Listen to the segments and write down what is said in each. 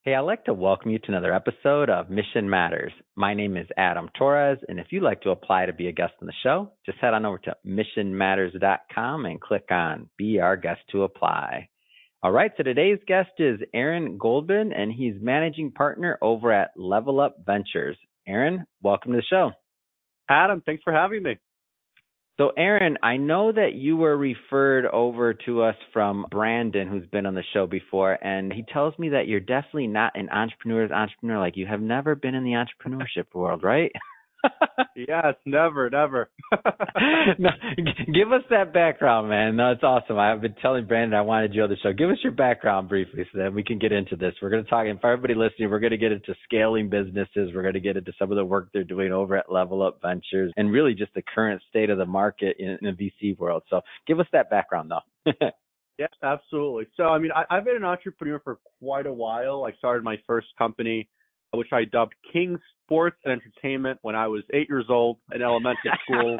Hey, I'd like to welcome you to another episode of Mission Matters. My name is Adam Torres, and if you'd like to apply to be a guest on the show, just head on over to missionmatters.com and click on Be Our Guest to Apply. All right, so today's guest is Aaron Goldman, and he's managing partner over at Level Up Ventures. Aaron, welcome to the show. Adam, thanks for having me. So, Aaron, I know that you were referred over to us from Brandon, who's been on the show before, and he tells me that you're definitely not an entrepreneur's entrepreneur. Like, you have never been in the entrepreneurship world, right? Yes, never. No, give us that background, man. No, it's awesome. I've been telling Brandon I wanted you on the show. Give us your background briefly so that we can get into this. We're going to talk, and for everybody listening, we're going to get into scaling businesses. We're going to get into some of the work they're doing over at Level Up Ventures and really just the current state of the market in the VC world. So give us that background, though. Yes, absolutely. So, I've been an entrepreneur for quite a while. I started my first company, which I dubbed King Sports and Entertainment when I was 8 years old in elementary school.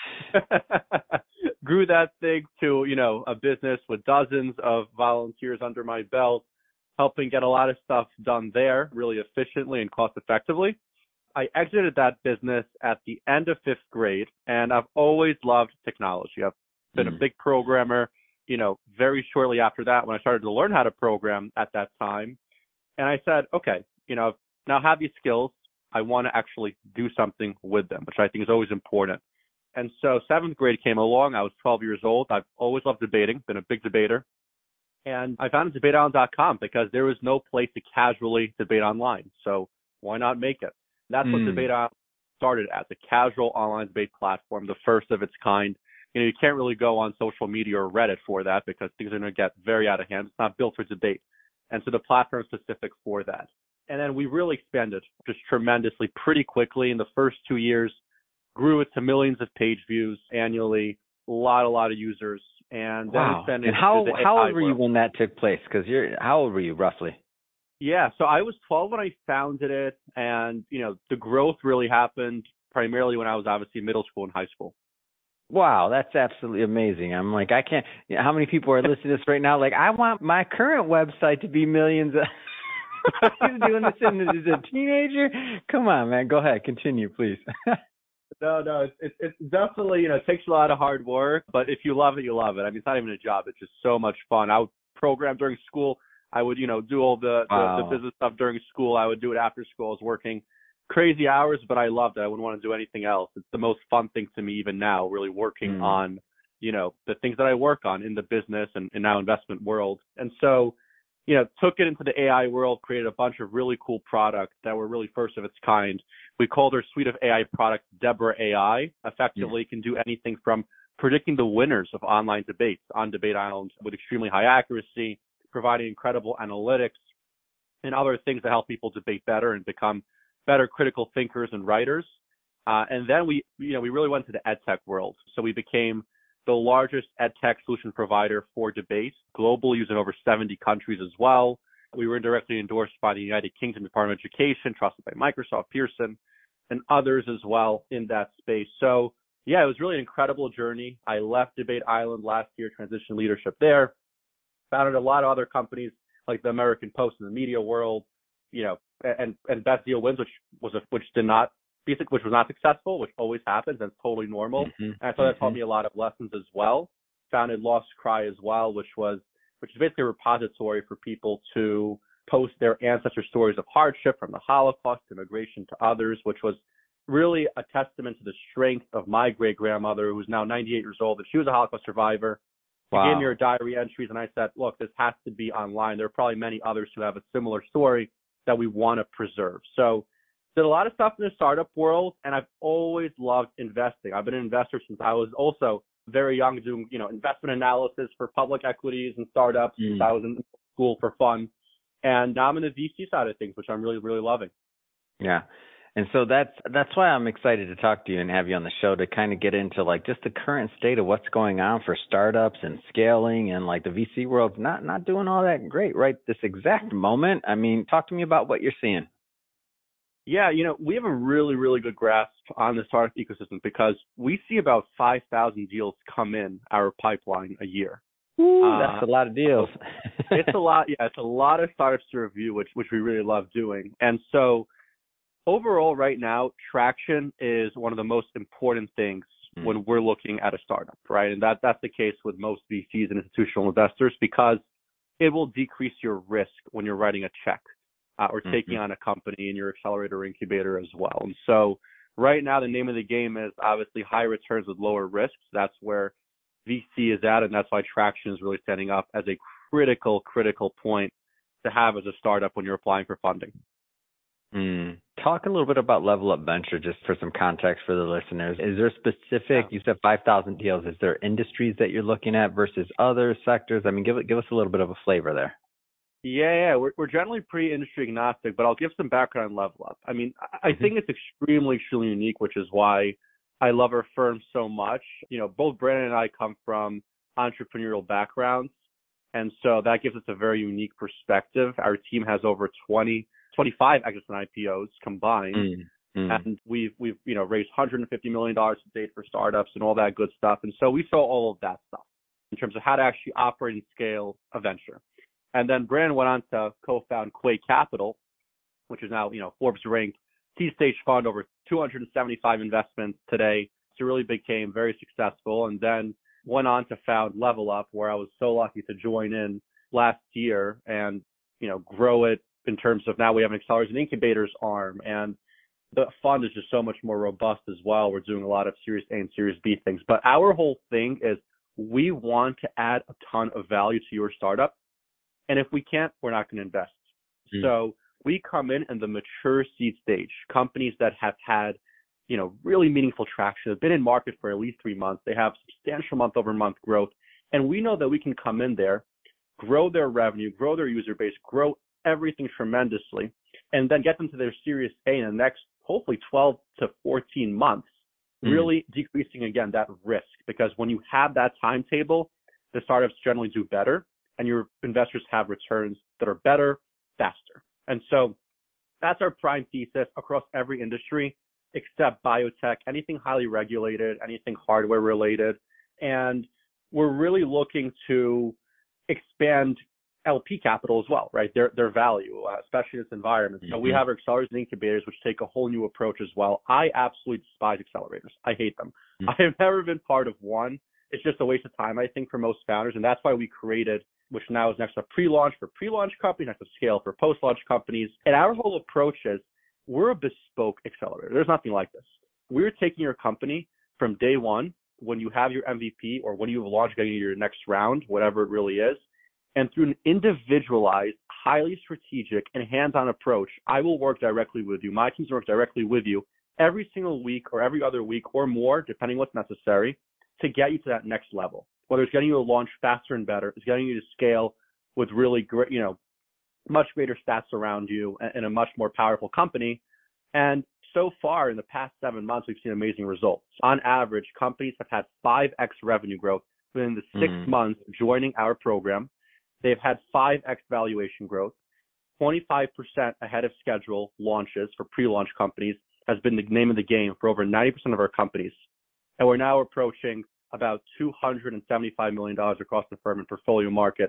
Grew that thing to, a business with dozens of volunteers under my belt, helping get a lot of stuff done there really efficiently and cost effectively. I exited that business at the end of fifth grade, and I've always loved technology. I've been a big programmer, very shortly after that when I started to learn how to program at that time. And I said, okay, now have these skills. I want to actually do something with them, which I think is always important. And so seventh grade came along. I was 12 years old. I've always loved debating, been a big debater. And I founded debateisland.com because there was no place to casually debate online. So why not make it? That's what Debate Island started as, a casual online debate platform, the first of its kind. You can't really go on social media or Reddit for that because things are going to get very out of hand. It's not built for debate. And so the platform is specific for that. And then we really expanded just tremendously pretty quickly in the first 2 years, grew it to millions of page views annually, a lot of users. And then wow. And how old were you when that took place? Because how old were you roughly? Yeah, so I was 12 when I founded it. And, the growth really happened primarily when I was obviously middle school and high school. Wow, that's absolutely amazing. I'm like, I can't, how many people are listening to this right now? Like, I want my current website to be millions of. He's doing this as a teenager. Come on, man. Go ahead. Continue, please. No. It's definitely, it takes a lot of hard work, but if you love it, you love it. I mean, it's not even a job. It's just so much fun. I would program during school. I would, do all the business stuff during school. I would do it after school. I was working crazy hours, but I loved it. I wouldn't want to do anything else. It's the most fun thing to me even now, really working on, the things that I work on in the business and now investment world. And so, took it into the AI world, created a bunch of really cool products that were really first of its kind. We called our suite of AI products Deborah AI. Effectively, can do anything from predicting the winners of online debates on Debate Island with extremely high accuracy, providing incredible analytics and other things to help people debate better and become better critical thinkers and writers. And then we really went to the ed tech world. So we became the largest ed tech solution provider for debate, globally used in over 70 countries as well. We were indirectly endorsed by the United Kingdom Department of Education, trusted by Microsoft, Pearson, and others as well in that space. So, yeah, it was really an incredible journey. I left Debate Island last year, transitioned leadership there, founded a lot of other companies like the American Post in the media world, and Best Deal Wins, which was not successful, which always happens, and it's totally normal. And so that taught me a lot of lessons as well. Founded Lost Cry as well, which is basically a repository for people to post their ancestor stories of hardship from the Holocaust to immigration to others, which was really a testament to the strength of my great-grandmother, who's now 98 years old, and she was a Holocaust survivor. She gave me her diary entries, and I said, look, this has to be online. There are probably many others who have a similar story that we want to preserve. So did a lot of stuff in the startup world, and I've always loved investing. I've been an investor since I was also very young, doing investment analysis for public equities and startups since I was in school for fun. And now I'm in the VC side of things, which I'm really, really loving. Yeah. And so that's why I'm excited to talk to you and have you on the show to kind of get into like just the current state of what's going on for startups and scaling, and like the VC world's not doing all that great right this exact moment. I mean, talk to me about what you're seeing. Yeah, we have a really, really good grasp on the startup ecosystem because we see about 5,000 deals come in our pipeline a year. Ooh, that's a lot of deals. It's a lot. Yeah, it's a lot of startups to review, which we really love doing. And so overall, right now, traction is one of the most important things when we're looking at a startup, right? And that's the case with most VCs and institutional investors, because it will decrease your risk when you're writing a check or taking on a company in your accelerator or incubator as well. And so right now, the name of the game is obviously high returns with lower risks. That's where VC is at, and that's why traction is really standing up as a critical point to have as a startup when you're applying for funding. Talk a little bit about Level Up Venture, just for some context for the listeners. Is there specific, you said 5,000 deals, is there industries that you're looking at versus other sectors? I mean, give us a little bit of a flavor there. Yeah, we're generally pretty industry agnostic, but I'll give some background on Level Up. I mean, I think it's extremely unique, which is why I love our firm so much. You know, both Brandon and I come from entrepreneurial backgrounds, and so that gives us a very unique perspective. Our team has over 25 exits and IPOs combined, and we've raised $150 million to date for startups and all that good stuff. And so we saw all of that stuff in terms of how to actually operate and scale a venture. And then Brandon went on to co-found Quay Capital, which is now Forbes ranked T-stage fund, over 275 investments today. So really became very successful, and then went on to found Level Up, where I was so lucky to join in last year and grow it. In terms of now we have an accelerators and incubators arm, and the fund is just so much more robust as well. We're doing a lot of Series A and Series B things. But our whole thing is we want to add a ton of value to your startup. And if we can't, we're not going to invest. So we come in the mature seed stage, companies that have had, really meaningful traction, have been in market for at least 3 months. They have substantial month-over-month growth. And we know that we can come in there, grow their revenue, grow their user base, grow everything tremendously, and then get them to their Series A in the next, hopefully 12 to 14 months, really decreasing, again, that risk. Because when you have that timetable, the startups generally do better, and your investors have returns that are better, faster. And so that's our prime thesis across every industry except biotech, anything highly regulated, anything hardware related. And we're really looking to expand LP capital as well, right? Their value, especially in this environment. So we have our accelerators and incubators, which take a whole new approach as well. I absolutely despise accelerators. I hate them. I have never been part of one. It's just a waste of time, I think, for most founders. And that's why we created, which now is next to pre-launch for pre-launch companies, next to scale for post-launch companies. And our whole approach is we're a bespoke accelerator. There's nothing like this. We're taking your company from day one, when you have your MVP or when you've launched, getting your next round, whatever it really is, and through an individualized, highly strategic, and hands-on approach, I will work directly with you. My teams work directly with you every single week or every other week or more, depending what's necessary, to get you to that next level. Whether it's getting you to launch faster and better, it's getting you to scale with really great, much greater stats around you and a much more powerful company. And so far, in the past 7 months, we've seen amazing results. On average, companies have had 5x revenue growth within the 6 months joining our program. They've had 5x valuation growth, 25% ahead of schedule launches for pre-launch companies has been the name of the game for over 90% of our companies. And we're now approaching about $275 million across the firm in portfolio market,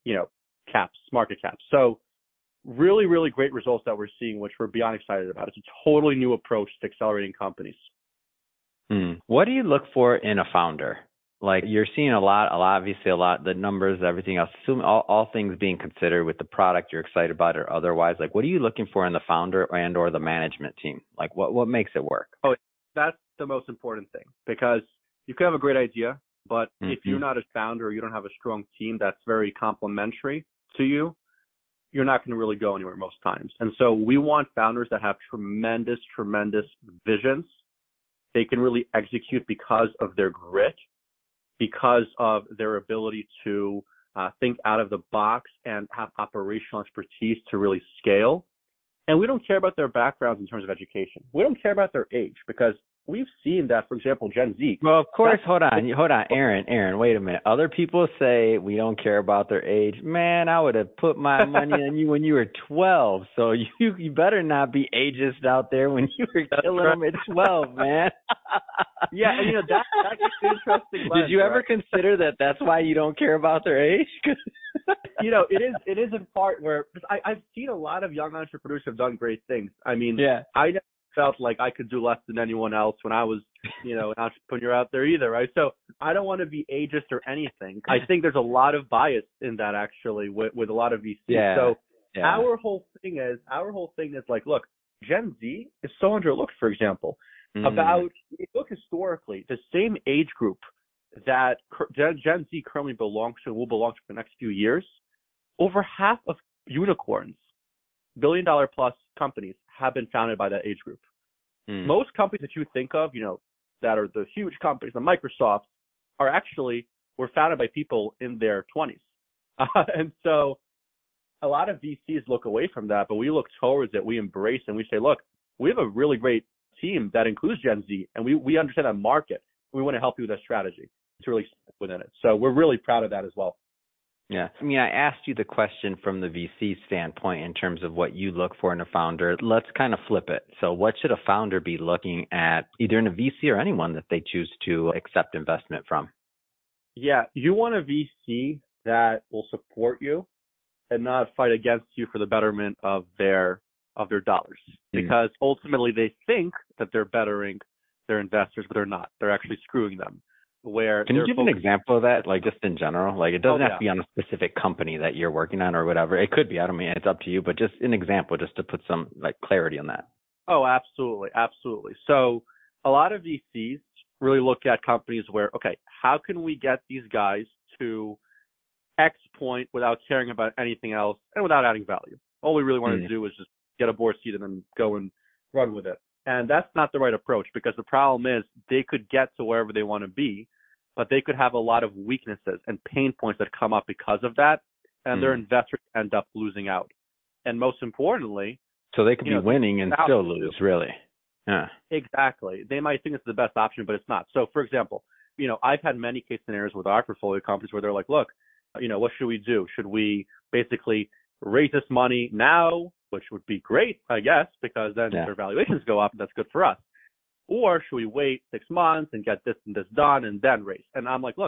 market caps. So really, really great results that we're seeing, which we're beyond excited about. It's a totally new approach to accelerating companies. What do you look for in a founder? Like, you're seeing obviously a lot, the numbers, everything else, assume all things being considered with the product you're excited about or otherwise, like, what are you looking for in the founder and or the management team? Like, what makes it work? Oh, that's the most important thing, because you could have a great idea, but if you're not a founder or you don't have a strong team that's very complementary to you, you're not going to really go anywhere most times. And so we want founders that have tremendous visions. They can really execute because of their grit, because of their ability to think out of the box and have operational expertise to really scale. And we don't care about their backgrounds in terms of education. We don't care about their age, because we've seen that, for example, Gen Z. Well, of course, hold on, Aaron, wait a minute. Other people say we don't care about their age. Man, I would have put my money on you when you were 12. So you better not be ageist out there when you were killing them at 12, man. Yeah, and that's an interesting lens, Did you ever consider that that's why you don't care about their age? It is in part where I've seen a lot of young entrepreneurs have done great things. I mean, yeah. I never felt like I could do less than anyone else when I was, an entrepreneur out there either, right? So I don't want to be ageist or anything. I think there's a lot of bias in that actually with a lot of VCs. Yeah. So yeah. our whole thing is like, look, Gen Z is so underlooked, for example. About, if you look historically, the same age group that Gen Z currently belongs to and will belong to for the next few years, over half of unicorns, billion-dollar-plus companies, have been founded by that age group. Most companies that you think of, that are the huge companies, the Microsofts, were founded by people in their 20s. And so a lot of VCs look away from that, but we look towards it, we embrace it, and we say, look, we have a really great team that includes Gen Z, and we understand that market. We want to help you with that strategy to really stick within it. So we're really proud of that as well. Yeah. I mean, I asked you the question from the VC standpoint in terms of what you look for in a founder. Let's kind of flip it. So what should a founder be looking at, either in a VC or anyone that they choose to accept investment from? Yeah, you want a VC that will support you and not fight against you for the betterment of their dollars, because ultimately they think that they're bettering their investors, but they're not. They're actually screwing them. Can you give an example of that, like just in general? Like it doesn't have to be on a specific company that you're working on or whatever. It could be. I don't mean, it's up to you, but just an example, just to put some like clarity on that. Oh, absolutely, absolutely. So a lot of VCs really look at companies where, okay, how can we get these guys to X point without caring about anything else and without adding value? All we really want to do is just get a board seat and then go and run with it. And that's not the right approach, because the problem is they could get to wherever they want to be, but they could have a lot of weaknesses and pain points that come up because of that, and their investors end up losing out. And most importantly, so they could be winning and still lose, really. Yeah. Exactly. They might think it's the best option, but it's not. So, for example, I've had many case scenarios with our portfolio companies where they're like, look, what should we do? Should we basically raise this money now, which would be great, I guess, because then their valuations go up and that's good for us? Or should we wait 6 months and get this and this done and then raise? And I'm like, look,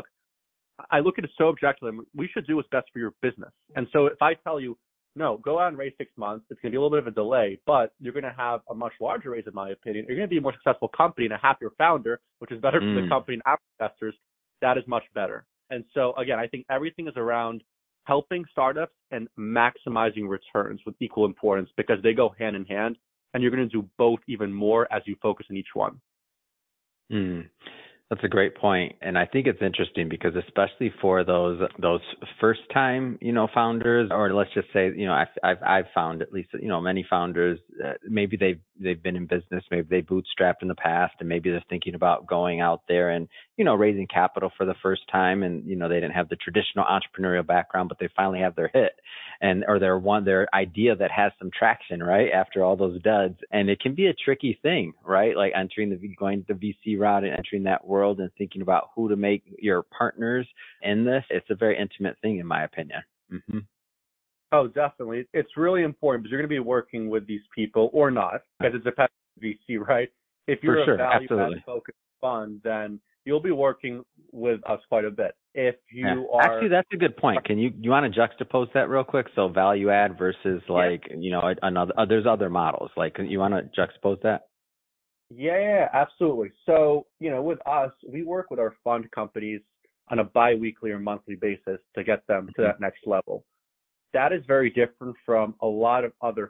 I look at it so objectively. We should do what's best for your business. And so if I tell you, no, go out and raise 6 months, it's going to be a little bit of a delay, but you're going to have a much larger raise, in my opinion. You're going to be a more successful company and a happier founder, which is better for the company and our investors. That is much better. And so, again, I think everything is around helping startups and maximizing returns with equal importance, because they go hand in hand, and you're going to do both even more as you focus on each one. That's a great point. And I think it's interesting because especially for those first time, founders, or let's just say, I've found at least, many founders, maybe they've been in business, maybe they bootstrapped in the past, and maybe they're thinking about going out there and, raising capital for the first time. And, they didn't have the traditional entrepreneurial background, but they finally have their hit or their idea that has some traction, right? After all those duds. And it can be a tricky thing, right? Like going the VC route and entering that world and thinking about who to make your partners in this. It's a very intimate thing, in my opinion. Oh, definitely. It's really important because you're going to be working with these people or not, because it depends on VC, right? If you're a value-added focused fund, then you'll be working with us quite a bit. If you are... Actually, that's a good point. Can you want to juxtapose that real quick? So value add versus another, there's other models. Like, you want to juxtapose that? Yeah, absolutely. So, with us, we work with our fund companies on a bi-weekly or monthly basis to get them to that next level. That is very different from a lot of other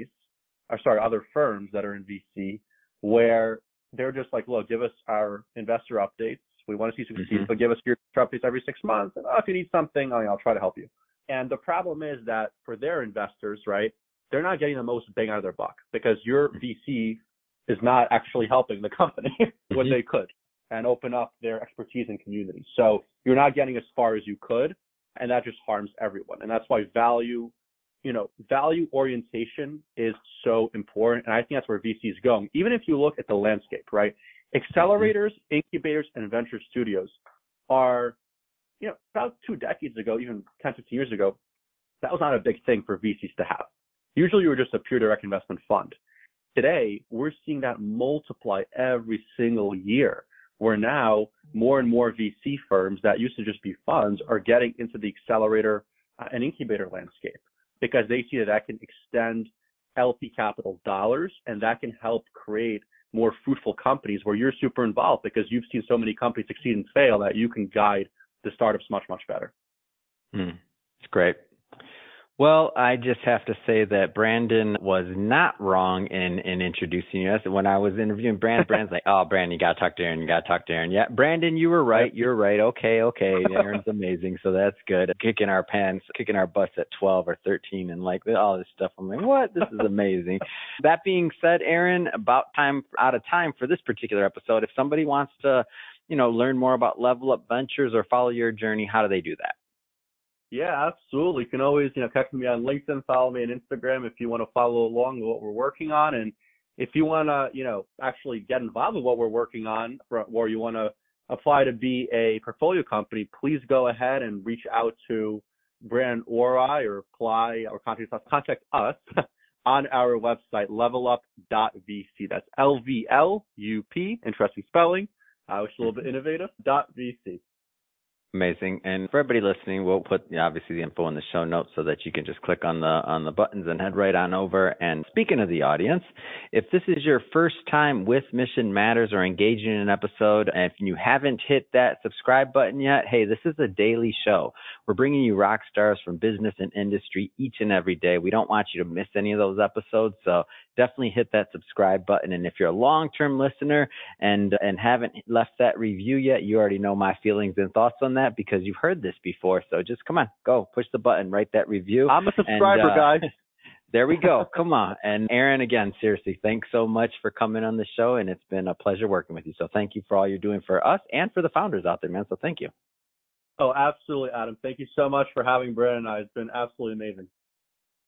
other firms that are in VC, where they're just like, look, give us our investor updates. We want to see succeed, but give us your updates every 6 months. And if you need something, I'll try to help you. And the problem is that for their investors, right, they're not getting the most bang out of their buck, because your VC is not actually helping the company what they could and open up their expertise and community. So you're not getting as far as you could, and that just harms everyone. And that's why value orientation is so important. And I think that's where VC is going. Even if you look at the landscape, right? Accelerators, incubators, and venture studios are, about 2 decades ago, even 10, 15 years ago, that was not a big thing for VCs to have. Usually you were just a pure direct investment fund. Today, we're seeing that multiply every single year, where now more and more VC firms that used to just be funds are getting into the accelerator and incubator landscape because they see that can extend LP capital dollars, and that can help create more fruitful companies where you're super involved because you've seen so many companies succeed and fail that you can guide the startups much, much better. It's great. Well, I just have to say that Brandon was not wrong in introducing us. When I was interviewing Brandon's like, oh, Brandon, you got to talk to Aaron. Yeah, Brandon, you were right. You're right. Okay. Aaron's amazing. So that's good. Kicking our butts at 12 or 13 and like all this stuff. I'm like, what? This is amazing. That being said, Aaron, out of time for this particular episode. If somebody wants to, learn more about Level Up Ventures or follow your journey, how do they do that? Yeah, absolutely. You can always, connect with me on LinkedIn, follow me on Instagram if you want to follow along with what we're working on. And if you want to, actually get involved with what we're working on, or you want to apply to be a portfolio company, please go ahead and reach out to Brandon or I, or apply or contact us on our website, levelup.vc. That's LVLUP, interesting spelling, which is a little bit innovative, .vc. Amazing. And for everybody listening, we'll put obviously the info in the show notes so that you can just click on the buttons and head right on over. And speaking of the audience, if this is your first time with Mission Matters or engaging in an episode, and if you haven't hit that subscribe button yet, hey, this is a daily show. We're bringing you rock stars from business and industry each and every day. We don't want you to miss any of those episodes. So definitely hit that subscribe button. And if you're a long-term listener and haven't left that review yet, you already know my feelings and thoughts on that because you've heard this before. So just come on, go push the button, write that review. I'm a subscriber, guys. There we go. Come on. And Aaron, again, seriously, thanks so much for coming on the show. And it's been a pleasure working with you. So thank you for all you're doing for us and for the founders out there, man. So thank you. Oh, absolutely, Adam. Thank you so much for having Brandon and I. It's been absolutely amazing.